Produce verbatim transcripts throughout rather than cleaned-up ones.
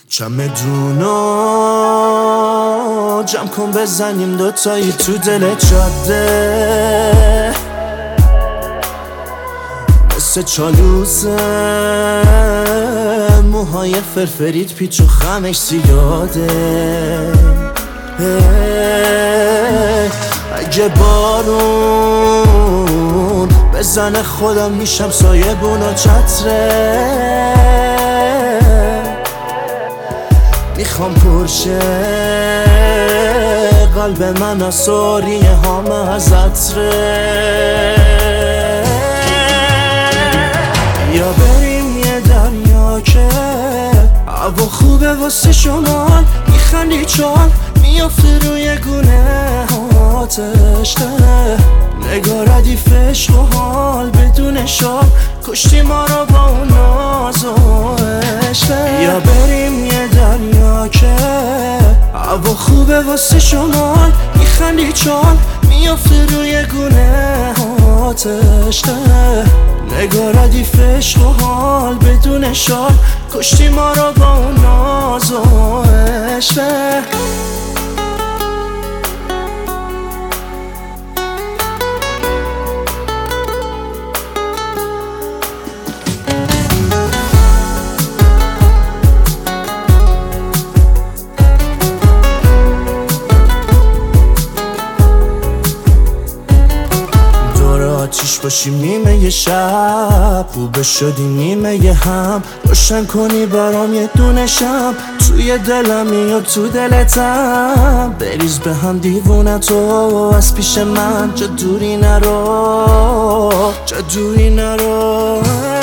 چمدونا جمع کن بزنیم دوتایی تو دل جاده، مثل چالوسه موهای فرفرید پیچ و خمش زیاده. اگه بارون بزنه خودم میشم سایبون و چتره، میخوام پرشه قلب من آساریه هام از عطره. یا بریم یه دریا که هوا خوبه واسه شمال، میخندی چال میافته روی گونه آتش ده، نگاه ردیف عشق و حال بدون شال، کشتی ما رو با اون ناز و عشقه. یا بریم یه دریا که هوا خوبه واسه شمال، میخندی چال میافته روی گونه آتش ده، نگاه ردیف عشق و حال بدون شال، کشتی ما رو با اون ناز و عشقه. آتیش باشیم نیمه یه شب، خوبه شدیم نیمه یه هم، روشن کنی برام یه دونه شب، توی دلم میاد تو دلتم، بریز به هم دیوونتو از پیش من، جا دوری نرو جا دوری نرو.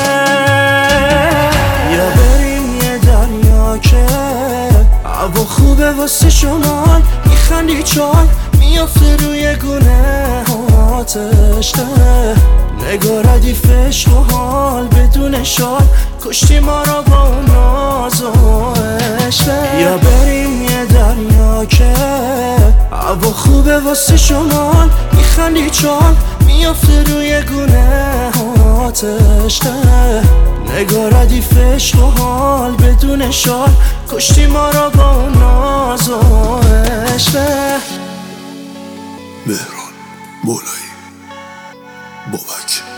یا بریم یه دریا که هوا خوبه واسه شمال، میخندی چال میافته روی گونه آتش ده، نگاه ردیف عشق و حال بدون شال، کشتی ما رو با اون ناز و عشقه. یا بریم یه دریا که هوا خوبه واسه شمال، میخندی چال میافته روی گونه آتش ده، نگاه ردیف عشق و حال بدون شال، کشتی ما رو با اون ناز و عشقه. مهران مولایی بابک.